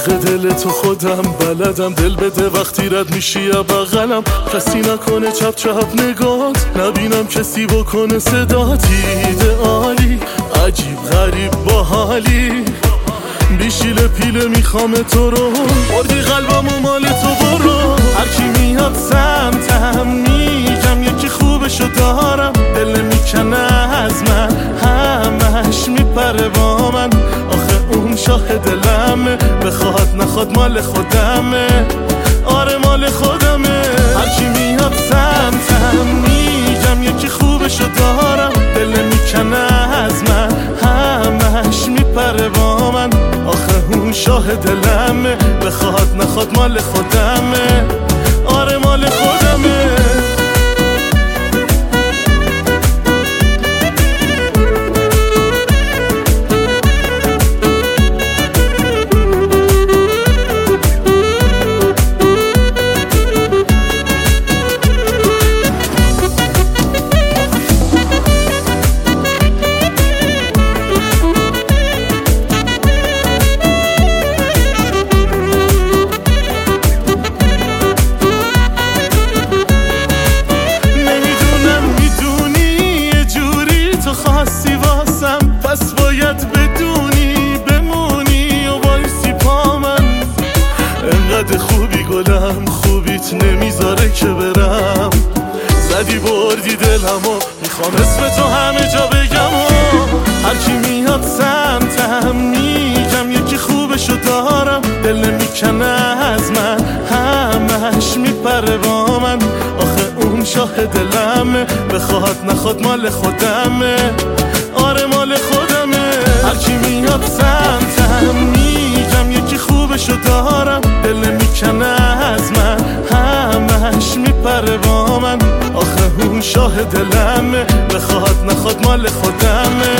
عاشق دل تو خودم بلدم، دل بده وقتی رد میشی یا بغلم، کسی نکنه چپ چپ نگات، نبینم کسی بکنه صدا، دیده عالی عجیب غریب با حالی، بیشیل پیله میخوام تو رو، بردی قلبم و مال تو برو، هرکی میاد سمتم میگم یکی خوبشو دارم، دل میکنه از من همش میپره با من، آخه اون شاه دلمه، بخواد نخواد مال خودمه، آره مال خودمه، هرکی میاد سمتم میگم یکی خوبشو دارم، دل میکنه از من همش میپره با من، آخه اون شاه دلمه، بخواد نخواد مال خودمه، آره مال خودمه. پس باید بدونی بمونی و وایسی پا من، انقدر خوبی گلم خوبیت نمیذاره که برم، زدی بردی دلمو میخوام اسم تو همه جا بگم، هرکی میاد سمتم میگم یکی خوبشو دارم، دل میکنه از من همش میپره با من، آخه اون شاه دلمه، بخواد نخواد مال خودمه، آره مال خودمه، هرکی میاد سمتم میگم یکی خوبشو دارم، دل میکنه از من همش میپره با من، آخه اون شاه دلمه، بخواد نخواد مال خودمه.